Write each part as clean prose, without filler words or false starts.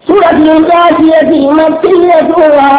سورة الغاشية مكية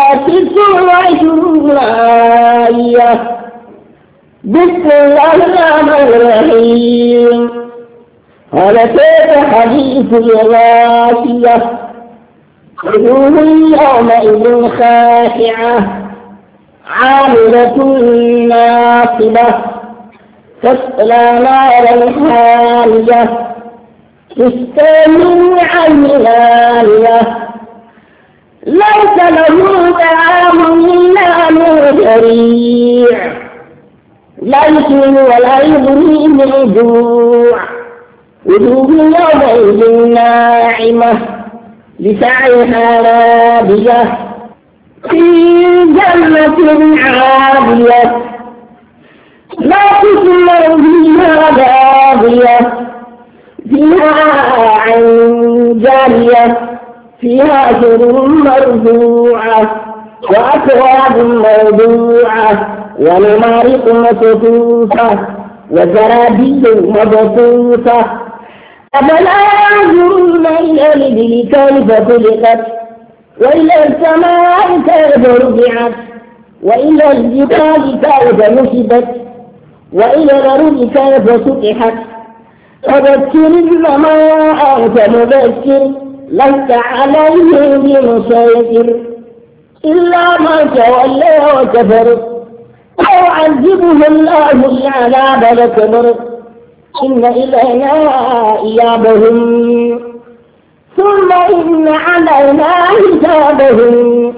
و29 آية. بسم الله الرحمن الرحيم. هل أتاك حديث الغاشية وجوه يومئذ خاشعة عاملة ناصبة تصلى نارا حامية تسقى من عين آنية ليس له طعام إلا من ضريع لا يسمن ولا يغني من جوع وجوه يومئذ ناعمة لسعيها راضية في جنة عالية لا تسمع فيها لاغية فيها عين جارية فيها سرر مرفوعة وأكواب موضوعة ونمارق مصفوفة وزرابي مبثوثة أفلا ينظرون إلى الإبل كيف خلقت وإلى السماء كيف رفعت وإلى الجبال كيف نصبت وإلى الأرض كيف سطحت فذكر إنما أنت مذكر لست عليهم بمسيطر إلا من تولى وكفر أو عذبه الله العذاب الأكبر إن إلينا إيابهم ثم إن علينا حسابهم